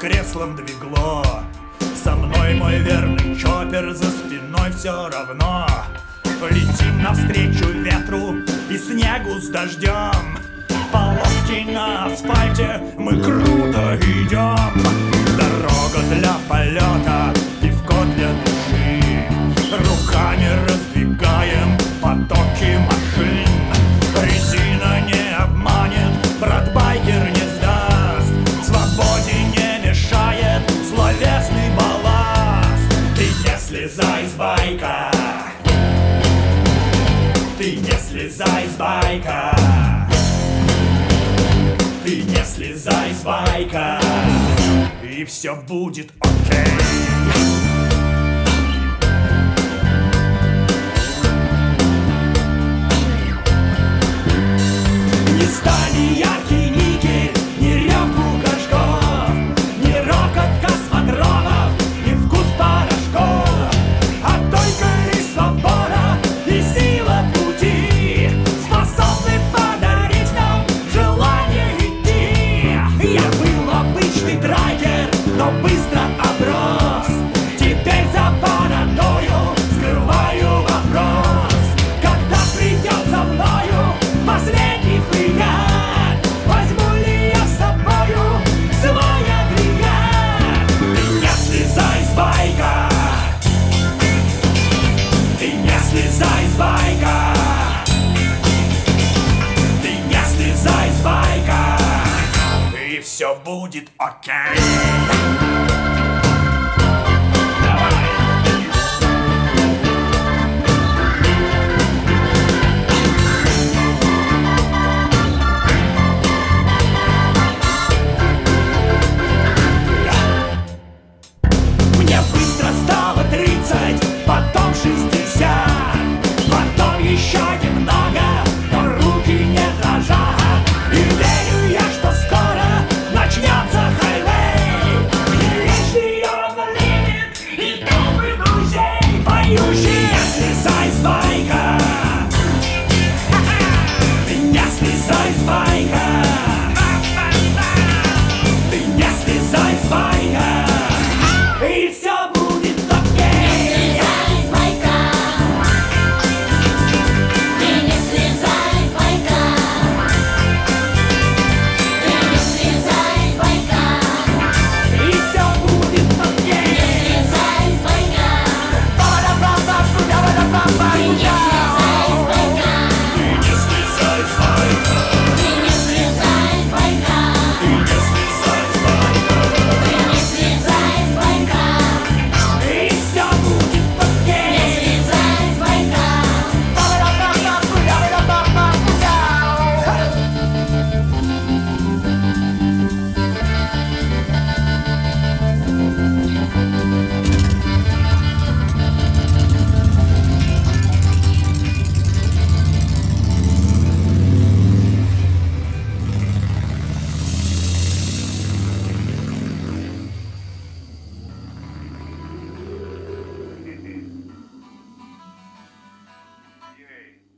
креслом двигло. Со мной мой верный чоппер, за спиной все равно. Летим навстречу ветру и снегу с дождем. Полоски на асфальте, мы круто идем. Дорога для полета, пивко для души. Руками раздвигаем потоки машин. Резина не обманет, брат байкер не сдаст. Свободе не мешает словесный балласт. Ты не слезай с байка, ты не слезай с байка, ты не слезай с байка, и все будет окей. Не стали яркий никель, не ревку горшков, не рокот космодромов, не вкус порошков, а только лишь свобода и сила пути способны подарить нам желание идти. Я был обычный драйвер, но быстро оброс. Теперь за бородою скрываю вопрос: когда придет за мною последний фрегат, возьму ли я с собою свой агрегат? Ты не слезай с байка, ты не слезай с байка, ты не слезай с байка, и все будет окей.